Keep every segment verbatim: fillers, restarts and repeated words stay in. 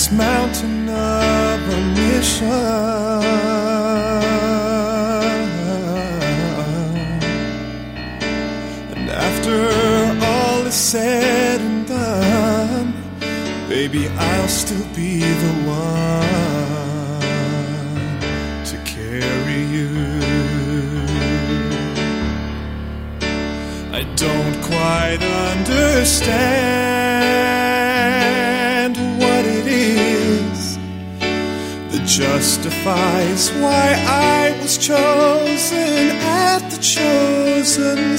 this mountain of omission. And after all is said and done, baby, I'll still be the one to carry you. I don't quite understand what it is that justifies why I was chosen at the chosen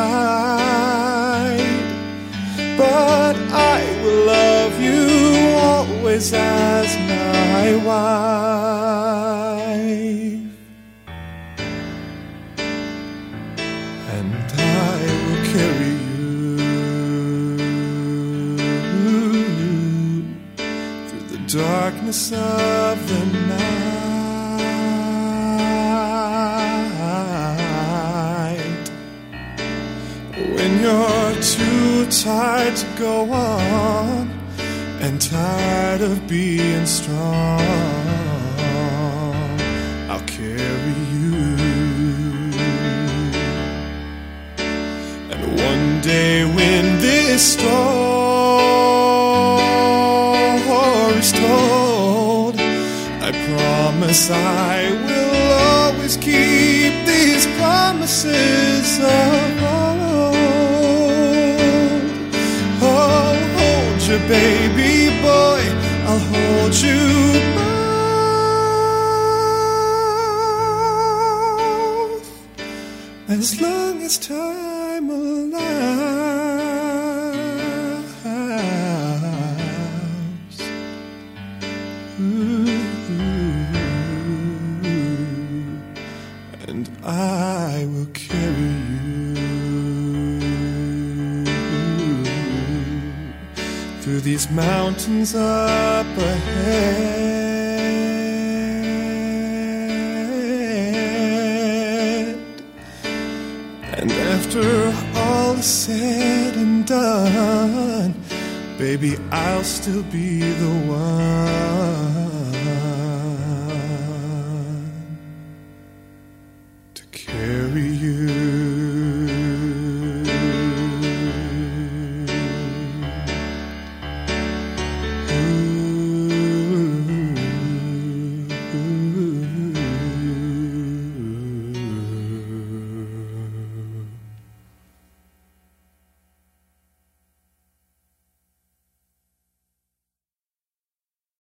side. But I will love you always as my wife, and I will carry you through the darkness of the night. When you're too tired to go on and tired of being strong, I'll carry you. And one day when this story's told, I promise I will always keep these promises of old. Oh, hold you, baby boy, I'll hold you both as long as time allows. Ooh, and I will carry you through these mountains up ahead. And after all is said and done, baby, I'll still be the one